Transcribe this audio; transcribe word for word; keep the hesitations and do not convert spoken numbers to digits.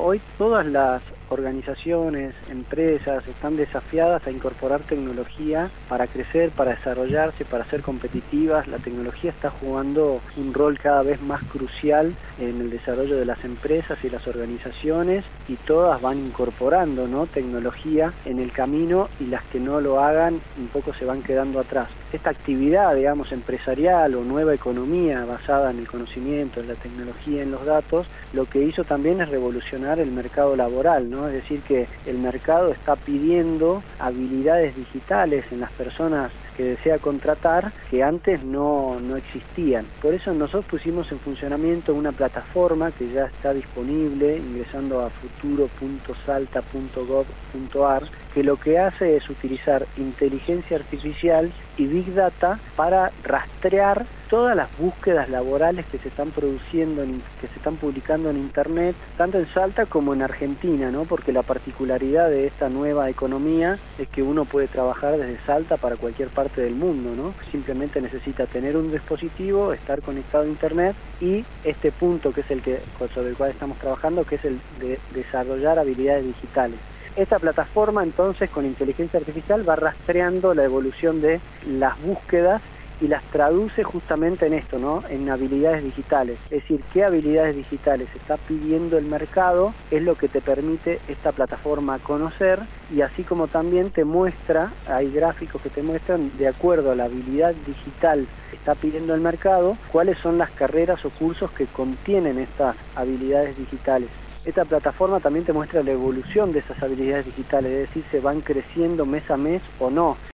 hoy todas las organizaciones, empresas están desafiadas a incorporar tecnología para crecer, para desarrollarse, para ser competitivas. La tecnología está jugando un rol cada vez más crucial en el desarrollo de las empresas y las organizaciones, y todas van incorporando, ¿no?, tecnología en el camino, y las que no lo hagan un poco se van quedando atrás. Esta actividad, digamos, empresarial o nueva economía basada en el conocimiento, en la tecnología, en los datos, lo que hizo también es revolucionar el mercado laboral, ¿no? Es decir, que el mercado está pidiendo habilidades digitales en las personas que desea contratar, que antes no, no existían. Por eso nosotros pusimos en funcionamiento una plataforma que ya está disponible ingresando a futuro punto salta punto gov punto ar, que lo que hace es utilizar inteligencia artificial y Big Data para rastrear todas las búsquedas laborales que se están produciendo, en, que se están publicando en Internet, tanto en Salta como en Argentina, ¿no? Porque la particularidad de esta nueva economía es que uno puede trabajar desde Salta para cualquier parte del mundo, ¿no? Simplemente necesita tener un dispositivo, estar conectado a Internet, y este punto que es el que sobre el cual estamos trabajando, que es el de desarrollar habilidades digitales. Esta plataforma, entonces, con inteligencia artificial va rastreando la evolución de las búsquedas y las traduce justamente en esto, ¿no?, en habilidades digitales. Es decir, qué habilidades digitales está pidiendo el mercado es lo que te permite esta plataforma conocer, y así como también te muestra, hay gráficos que te muestran, de acuerdo a la habilidad digital que está pidiendo el mercado, cuáles son las carreras o cursos que contienen estas habilidades digitales. Esta plataforma también te muestra la evolución de esas habilidades digitales, es decir, se van creciendo mes a mes o no.